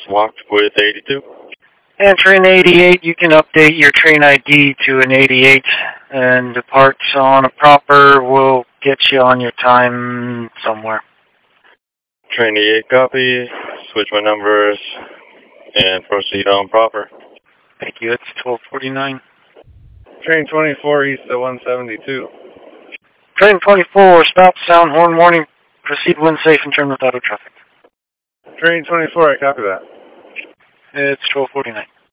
swapped with 82. And train 88, you can update your train ID to an 88, and departs on a proper will get you on your time somewhere. Train 88 copy, switch my numbers, and proceed on proper. Thank you, it's 1249. Train 24 east of 172. Train 24, stop, sound, horn warning, proceed when safe and turn with auto traffic. Train 24, I copy that. It's 1249.